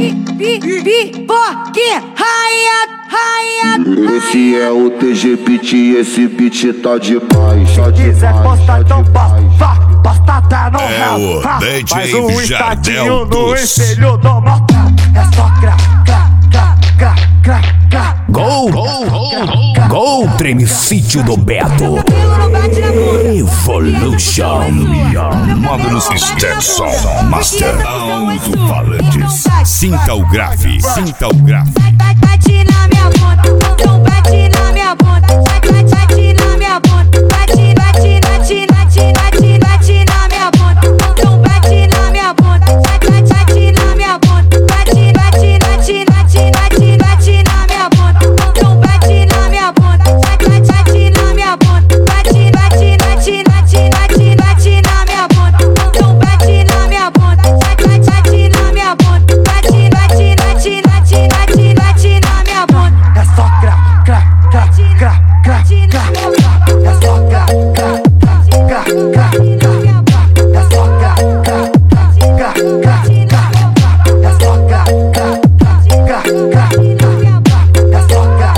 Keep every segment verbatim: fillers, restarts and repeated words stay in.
Pipoquinha, raia, raia. Esse é o T G Beat, esse beat tá demais. Se quiser postar, então posta, vá, posta tá no É réu. o D J um Jardel no dos. espelho do motel. É só cra, cra, cra, cra, cra, cra. Gol, gol, gol, gol, treme sítio do Beto. Evolution. Módulos Stetson Master Alto-falantes. Sinta o grave, sinta o grave. Bate na minha bunda, então bate na minha bunda. Bate na minha bunda, bate, bate, bate, bate, bate, bate na minha bunda. Então bate na minha bunda, bate, bate na minha bunda. Bate, bate, bate, bate, bate, bate na minha bunda. Então bate na minha bunda, bate, bate na minha bunda. Bate, bate, bate, bate, bate, bate na minha bunda. Então bate na minha bunda, bate, bate na minha bunda. Bate, bate, bate, bate, bate, bate na minha bunda. É só cra, cra, cra, cra, cra, cra. É só cra, cra, cra, cra, cra. É só cra, cra, cra, cra, cra. É só cra, cra, cra, cra, cra. É só cra,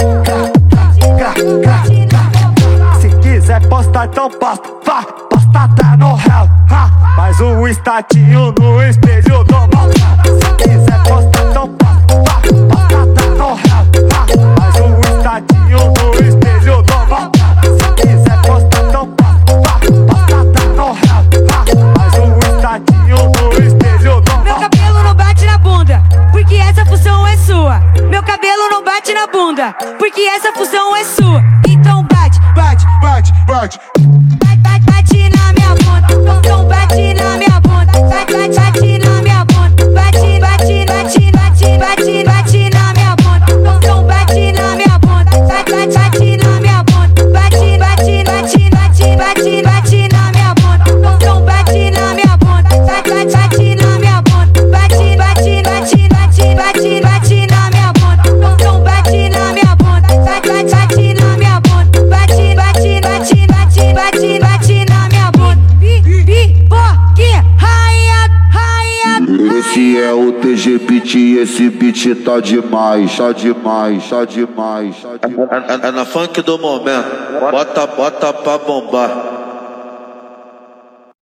cra, cra, cra. Se quiser postar, então posta, vá, posta tá no réu. Faz um estatinho no espelho do motel. Se quiser postar, então posta, vá, posta tá no réu. Faz um estatinho no espelho do motel. Se quiser postar, então posta, vá, posta tá no réu. Faz um estatinho no espelho do Meu motel. cabelo não bate na bunda, porque essa função é sua. Meu cabelo não bate na bunda, porque essa função é sua. Então bate, Bate, bate, bate. bate, bate na minha bunda. Então bate na minha bunda, bate, bate na minha bunda. Bate, bate, bate, bate, bate, bate na minha bunda. Então bate na minha bunda, bate, bate na minha bunda. Bate, bate, bate, bate, bate, bate na minha bunda. Então bate na minha bunda, bate, bate na minha bunda. Bate, bate, bate, bate, bate, bate na minha bunda. Então bate na minha bunda, bate, bate na minha bunda. Bate, bate, bate, bate, bate, bate na minha bunda. Pipoquinha, raia, raia. Esse é o T G Beat, esse beat tá demais. Tá demais, tá demais, tá demais. É, é, é na funk do momento, bota, bota pra bombar.